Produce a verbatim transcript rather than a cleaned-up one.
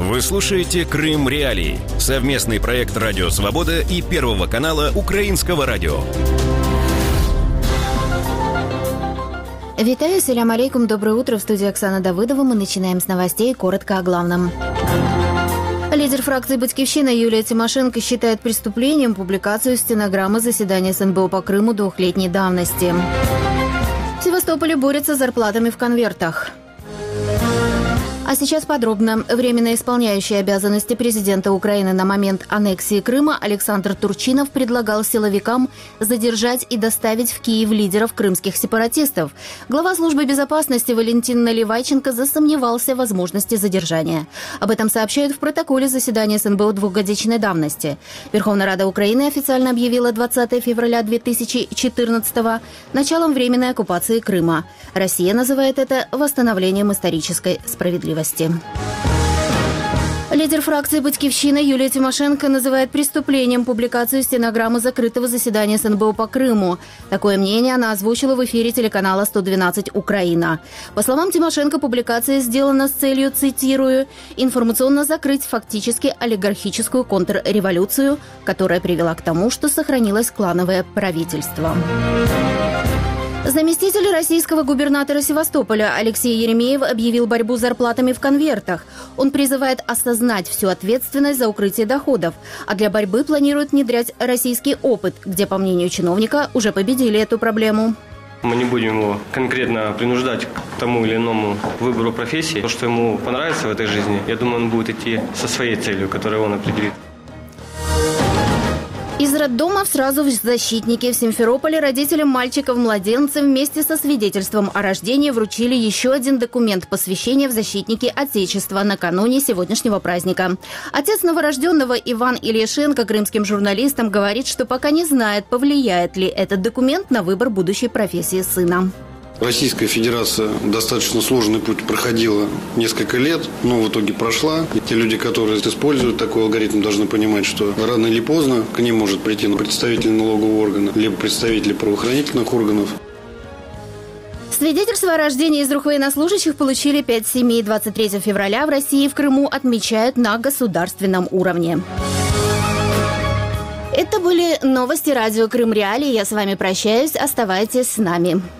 Вы слушаете «Крым Реалии» — совместный проект «Радио Свобода» и Первого канала Украинского радио. Витаю, салям алейкум, доброе утро. В студии Оксана Давыдова. Мы начинаем с новостей, коротко о главном. Лидер фракции «Батькивщина» Юлия Тимошенко считает преступлением публикацию стенограммы заседания СНБО по Крыму двухлетней давности. В Севастополе борются с зарплатами в конвертах. А сейчас подробно. Временно исполняющий обязанности президента Украины на момент аннексии Крыма Александр Турчинов предлагал силовикам задержать и доставить в Киев лидеров крымских сепаратистов. Глава службы безопасности Валентин Наливайченко засомневался в возможности задержания. Об этом сообщают в протоколе заседания СНБО двухгодичной давности. Верховная Рада Украины официально объявила двадцатое февраля две тысячи четырнадцатого началом временной оккупации Крыма. Россия называет это восстановлением исторической справедливости. Лидер фракции «Батькивщина» Юлия Тимошенко называет преступлением публикацию стенограммы закрытого заседания СНБО по Крыму. Такое мнение она озвучила в эфире телеканала сто двенадцать «Украина». По словам Тимошенко, публикация сделана с целью, цитирую, «информационно закрыть фактически олигархическую контрреволюцию, которая привела к тому, что сохранилось клановое правительство». Заместитель российского губернатора Севастополя Алексей Еремеев объявил борьбу с зарплатами в конвертах. Он призывает осознать всю ответственность за укрытие доходов, а для борьбы планирует внедрять российский опыт, где, по мнению чиновника, уже победили эту проблему. Мы не будем его конкретно принуждать к тому или иному выбору профессии. То, что ему понравится в этой жизни, я думаю, он будет идти со своей целью, которую он определит. Из роддома сразу в защитники. В Симферополе родителям мальчиков-младенцев вместе со свидетельством о рождении вручили еще один документ посвящения в защитники Отечества накануне сегодняшнего праздника. Отец новорожденного Иван Ильяшенко крымским журналистам говорит, что пока не знает, повлияет ли этот документ на выбор будущей профессии сына. Российская Федерация достаточно сложный путь проходила несколько лет, но в итоге прошла. И те люди, которые используют такой алгоритм, должны понимать, что рано или поздно к ним может прийти представитель налогового органа, либо представители правоохранительных органов. Свидетельство о рождении из рук военнослужащих получили пять семей. двадцать третьего февраля в России и в Крыму отмечают на государственном уровне. Это были новости радио «Крым Реалии». Я с вами прощаюсь. Оставайтесь с нами.